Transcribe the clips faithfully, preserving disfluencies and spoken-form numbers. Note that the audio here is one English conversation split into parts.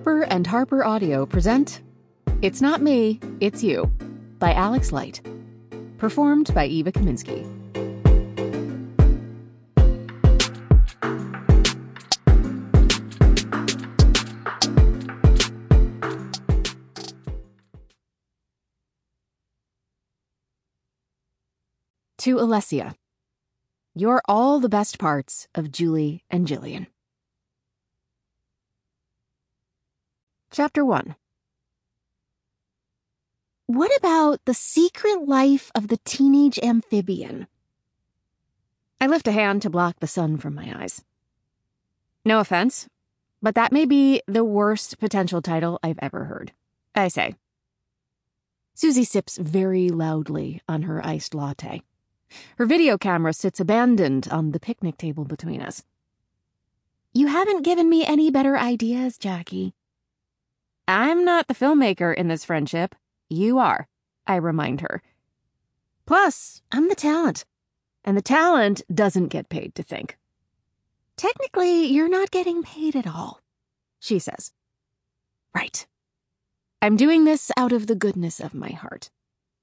Harper and Harper Audio present It's Not Me, It's You by Alex Light. Performed by Eva Kaminsky. To Alessia. You're all the best parts of Julie and Jillian. Chapter one. What about the secret life of the teenage amphibian? I lift a hand to block the sun from my eyes. No offense, but that may be the worst potential title I've ever heard, I say. Susie sips very loudly on her iced latte. Her video camera sits abandoned on the picnic table between us. You haven't given me any better ideas, Jackie. I'm not the filmmaker in this friendship. You are, I remind her. Plus, I'm the talent. And the talent doesn't get paid to think. Technically, you're not getting paid at all, she says. Right. I'm doing this out of the goodness of my heart.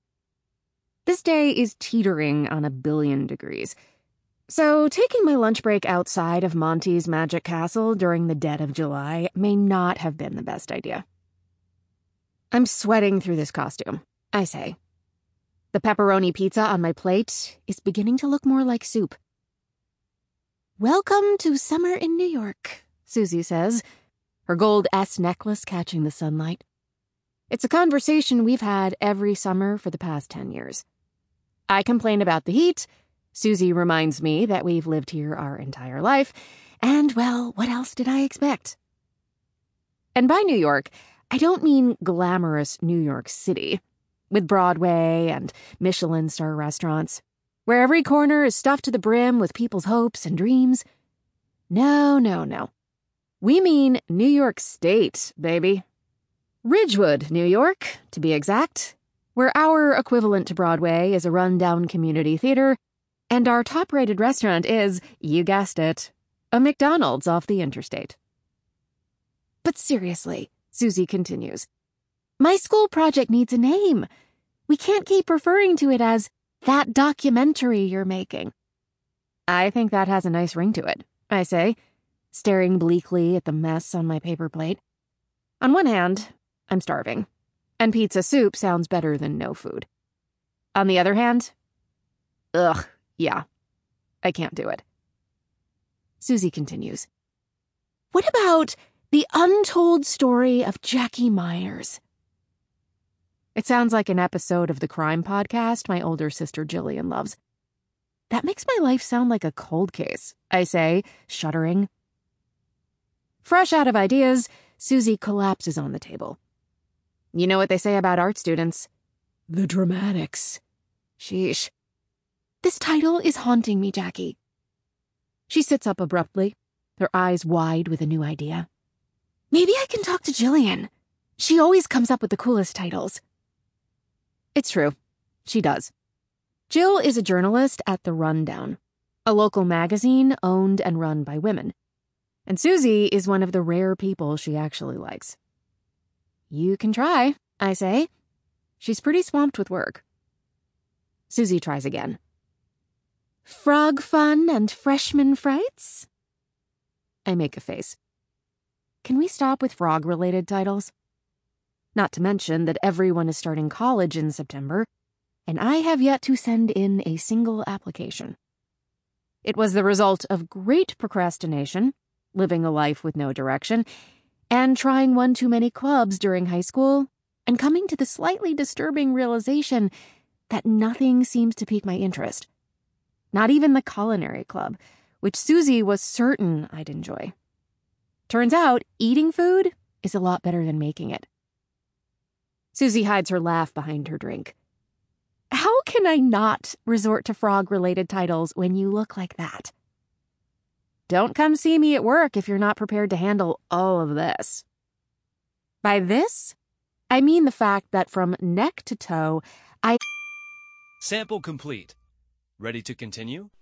This day is teetering on a billion degrees. So taking my lunch break outside of Monty's Magic Castle during the dead of July may not have been the best idea. I'm sweating through this costume, I say. The pepperoni pizza on my plate is beginning to look more like soup. Welcome to summer in New York, Susie says, her gold S necklace catching the sunlight. It's a conversation we've had every summer for the past ten years. I complain about the heat. Susie reminds me that we've lived here our entire life. And, well, what else did I expect? And by New York, I don't mean glamorous New York City, with Broadway and Michelin star restaurants, where every corner is stuffed to the brim with people's hopes and dreams. No, no, no. We mean New York State, baby. Ridgewood, New York, to be exact, where our equivalent to Broadway is a rundown community theater, and our top-rated restaurant is, you guessed it, a McDonald's off the interstate. But seriously, Susie continues, my school project needs a name. We can't keep referring to it as that documentary you're making. I think that has a nice ring to it, I say, staring bleakly at the mess on my paper plate. On one hand, I'm starving, and pizza soup sounds better than no food. On the other hand, ugh, yeah, I can't do it. Susie continues, what about the untold story of Jackie Myers? It sounds like an episode of the crime podcast my older sister Jillian loves. That makes my life sound like a cold case, I say, shuddering. Fresh out of ideas, Susie collapses on the table. You know what they say about art students? The dramatics. Sheesh. This title is haunting me, Jackie. She sits up abruptly, her eyes wide with a new idea. Maybe I can talk to Jillian. She always comes up with the coolest titles. It's true. She does. Jill is a journalist at The Rundown, a local magazine owned and run by women. And Susie is one of the rare people she actually likes. You can try, I say. She's pretty swamped with work. Susie tries again. Frog fun and freshman frights? I make a face. Can we stop with frog-related titles? Not to mention that everyone is starting college in September, and I have yet to send in a single application. It was the result of great procrastination, living a life with no direction, and trying one too many clubs during high school, and coming to the slightly disturbing realization that nothing seems to pique my interest. Not even the culinary club, which Susie was certain I'd enjoy. Turns out, eating food is a lot better than making it. Susie hides her laugh behind her drink. How can I not resort to frog-related titles when you look like that? Don't come see me at work if you're not prepared to handle all of this. By this, I mean the fact that from neck to toe, I... Sample complete. Ready to continue?